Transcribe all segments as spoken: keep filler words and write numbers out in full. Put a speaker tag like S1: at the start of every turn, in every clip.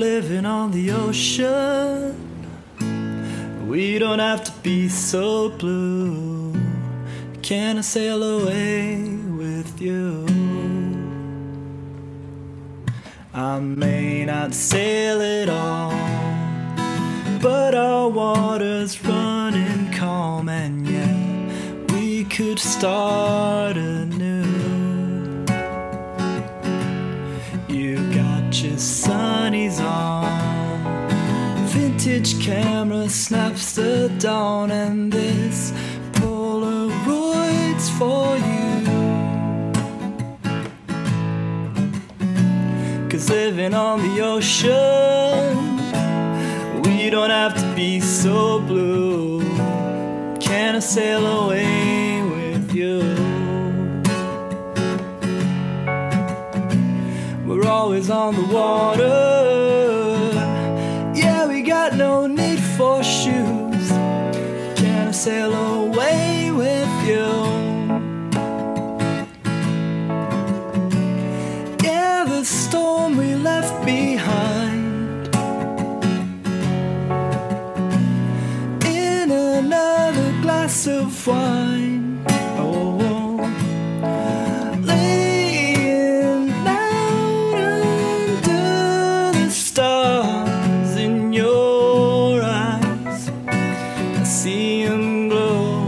S1: living on the ocean. We don't have to be so blue. Can I sail away with you? I may not sail at all, but our water's running calm, and yet we could start anew. You got your sunnies on, vintage camera snaps the dawn, and this Polaroid's for you. 'Cause living on the ocean, we don't have to be so blue. Can I sail away with you? We're always on the water. Yeah, we got no need for shoes. Can I sail away with you? Yeah, the storm we left behind, in another glass of wine. Oh, laying out under the stars in your eyes, I see them glow.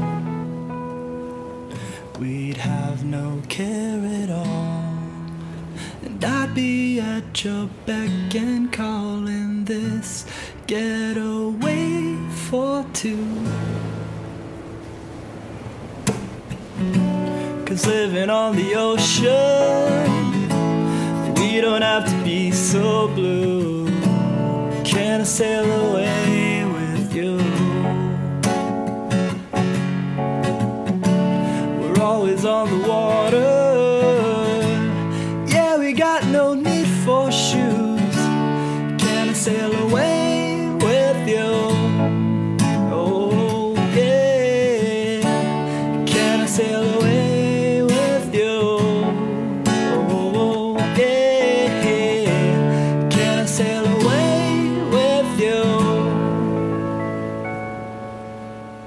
S1: We'd have no care at all, and I'd be at your beck and call in this getaway for two. 'Cause living on the ocean, we don't have to be so blue. Can I sail away with you? We're always on the water.